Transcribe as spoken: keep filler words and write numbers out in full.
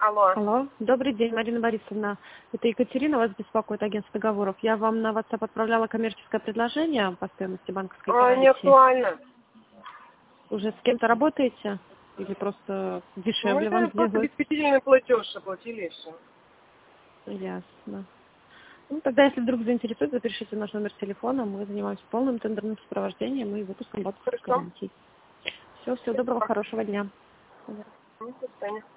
Алло. Алло, добрый день, Марина Борисовна. Это Екатерина, вас беспокоит агентство договоров. Я вам на WhatsApp отправляла коммерческое предложение по стоимости банковской А, не гарантии. актуально. Уже с кем-то работаете? Или просто дешевле Мы вам просто сделают? обеспечительный платеж оплатили и все. Ясно. Ну, тогда, если вдруг заинтересует, запишите наш номер телефона. Мы занимаемся полным тендерным сопровождением и выпуском банковской Хорошо. гарантии. Все, всего доброго, хорошего дня. Ну, до свидания.